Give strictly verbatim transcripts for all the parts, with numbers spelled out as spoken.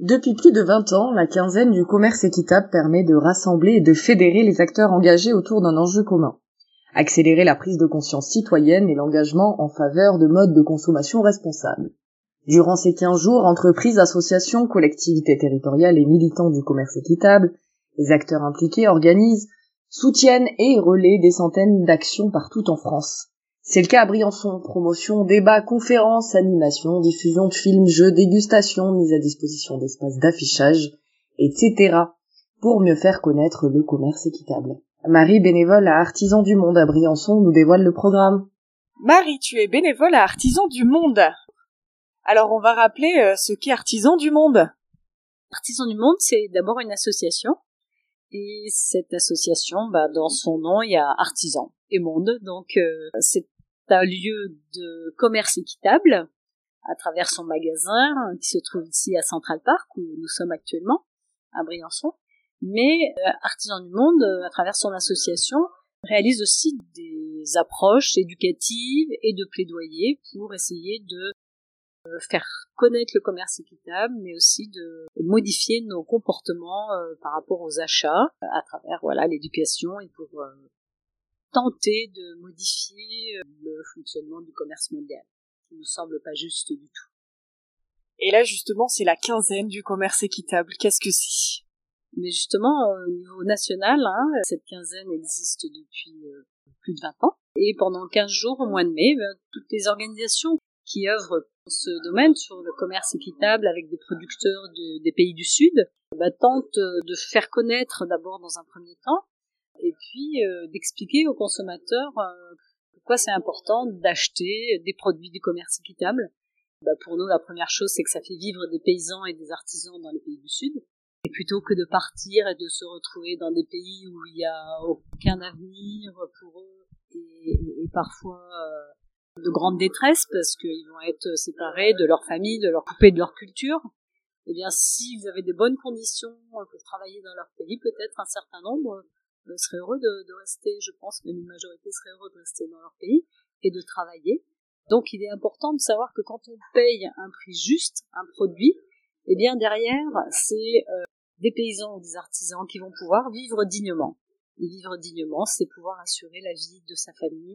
Depuis plus de vingt ans, la quinzaine du commerce équitable permet de rassembler et de fédérer les acteurs engagés autour d'un enjeu commun. Accélérer la prise de conscience citoyenne et l'engagement en faveur de modes de consommation responsables. Durant ces quinze jours, entreprises, associations, collectivités territoriales et militants du commerce équitable, les acteurs impliqués organisent, soutiennent et relaient des centaines d'actions partout en France. C'est le cas à Briançon, promotion, débats, conférences, animations, diffusion de films, jeux, dégustations, mise à disposition d'espaces d'affichage, et cetera, pour mieux faire connaître le commerce équitable. Marie, bénévole à Artisans du Monde à Briançon, nous dévoile le programme. Marie, tu es bénévole à Artisans du Monde. Alors on va rappeler euh, ce qu'est Artisans du Monde. Artisans du Monde, c'est d'abord une association. Et cette association, bah, dans son nom, il y a Artisans et Monde. Donc euh, c'est un lieu de commerce équitable à travers son magasin qui se trouve ici à Central Park où nous sommes actuellement, à Briançon. Mais euh, Artisans du Monde, euh, à travers son association, réalise aussi des approches éducatives et de plaidoyer pour essayer de euh, faire connaître le commerce équitable, mais aussi de modifier nos comportements euh, par rapport aux achats euh, à travers voilà l'éducation et pour euh, tenter de modifier euh, le fonctionnement du commerce mondial, qui nous semble pas juste du tout. Et là justement, c'est la quinzaine du commerce équitable. Qu'est-ce que c'est ? Mais justement, au niveau national, hein, cette quinzaine existe depuis euh, plus de vingt ans. Et pendant quinze jours, au mois de mai, ben, toutes les organisations qui œuvrent dans ce domaine, sur le commerce équitable avec des producteurs de, des pays du Sud, ben, tentent de faire connaître d'abord dans un premier temps, et puis euh, d'expliquer aux consommateurs euh, pourquoi c'est important d'acheter des produits du commerce équitable. Ben, pour nous, la première chose, c'est que ça fait vivre des paysans et des artisans dans les pays du Sud. Et plutôt que de partir et de se retrouver dans des pays où il n'y a aucun avenir pour eux et, et, et parfois euh, de grande détresse parce qu'ils vont être séparés de leur famille, de leur coupés de leur culture, eh bien s'ils avaient des bonnes conditions pour travailler dans leur pays, peut-être un certain nombre euh, seraient heureux de, de rester, je pense, même une majorité serait heureux de rester dans leur pays et de travailler. Donc il est important de savoir que quand on paye un prix juste, un produit, eh bien derrière, c'est euh, des paysans ou des artisans qui vont pouvoir vivre dignement. Et vivre dignement, c'est pouvoir assurer la vie de sa famille,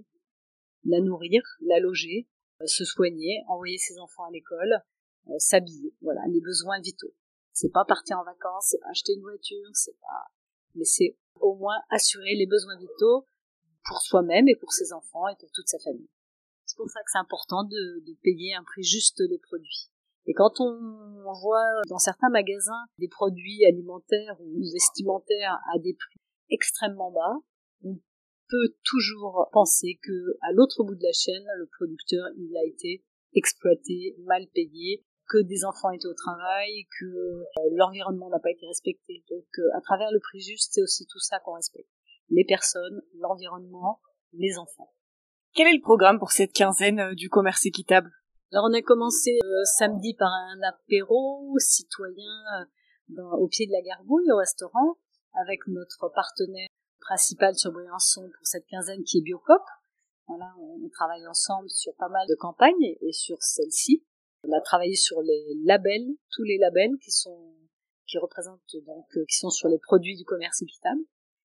la nourrir, la loger, euh, se soigner, envoyer ses enfants à l'école, euh, s'habiller. Voilà, les besoins vitaux. C'est pas partir en vacances, c'est pas acheter une voiture, c'est pas, mais c'est au moins assurer les besoins vitaux pour soi-même et pour ses enfants et pour toute sa famille. C'est pour ça que c'est important de, de payer un prix juste les produits. Et quand on voit dans certains magasins des produits alimentaires ou vestimentaires à des prix extrêmement bas, on peut toujours penser que à l'autre bout de la chaîne, le producteur, il a été exploité, mal payé, que des enfants étaient au travail, que l'environnement n'a pas été respecté. Donc à travers le prix juste, c'est aussi tout ça qu'on respecte. Les personnes, l'environnement, les enfants. Quel est le programme pour cette quinzaine du commerce équitable ? Alors on a commencé euh, samedi par un apéro citoyen euh, dans, au pied de la Gargouille, au restaurant, avec notre partenaire principal sur Briançon pour cette quinzaine qui est Biocop. Voilà, on, on travaille ensemble sur pas mal de campagnes et, et sur celle-ci. On a travaillé sur les labels, tous les labels qui sont qui représentent donc euh, qui sont sur les produits du commerce équitable.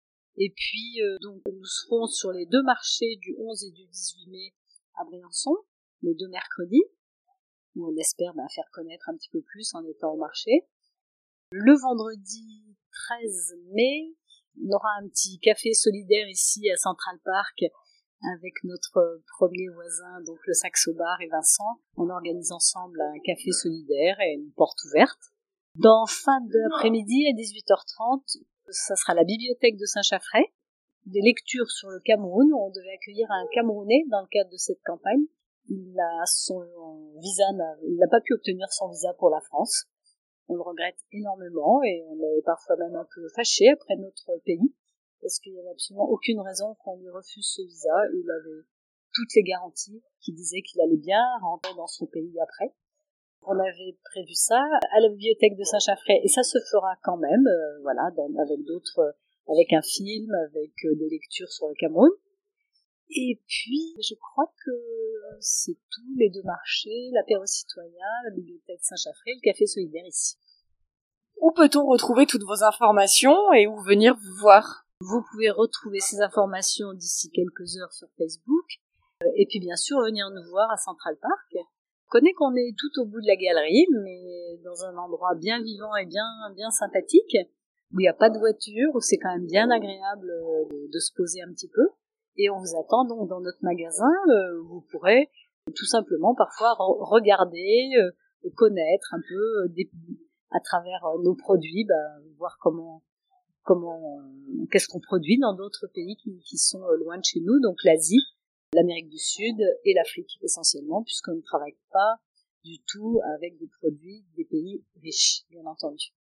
Et puis euh, donc nous serons sur les deux marchés du onze et du dix-huit mai à Briançon, les deux mercredis, où on espère bah, faire connaître un petit peu plus en étant au marché. Le vendredi treize mai, on aura un petit café solidaire ici à Central Park avec notre premier voisin, donc le Saxo Bar et Vincent. On organise ensemble un café solidaire et une porte ouverte. Dans fin d'après-midi, à dix-huit heures trente, ça sera la bibliothèque de Saint-Chaffray, des lectures sur le Cameroun. On devait accueillir un Camerounais dans le cadre de cette campagne. Il a son visa, il n'a pas pu obtenir son visa pour la France. On le regrette énormément et on est parfois même un peu fâché après notre pays parce qu'il n'y avait absolument aucune raison qu'on lui refuse ce visa. Il avait toutes les garanties qui disaient qu'il allait bien rentrer dans son pays après. On avait prévu ça à la bibliothèque de Saint-Chaffray et ça se fera quand même, euh, voilà, dans, avec d'autres, euh, avec un film, avec euh, des lectures sur le Cameroun. Et puis, je crois que c'est tout, les deux marchés, l'apéro citoyen, la bibliothèque Saint-Chaffray, le café solidaire ici. Où peut-on retrouver toutes vos informations et où venir vous voir? Vous pouvez retrouver ces informations d'ici quelques heures sur Facebook. Et puis bien sûr, venir nous voir à Central Park. Je connais qu'on est tout au bout de la galerie, mais dans un endroit bien vivant et bien, bien sympathique, où il n'y a pas de voiture, où c'est quand même bien agréable de se poser un petit peu. Et on vous attend donc dans notre magasin. Vous pourrez tout simplement parfois regarder, connaître un peu des, à travers nos produits, bah, voir comment, comment, qu'est-ce qu'on produit dans d'autres pays qui, qui sont loin de chez nous, donc l'Asie, l'Amérique du Sud et l'Afrique essentiellement, puisqu'on ne travaille pas du tout avec des produits des pays riches, bien entendu.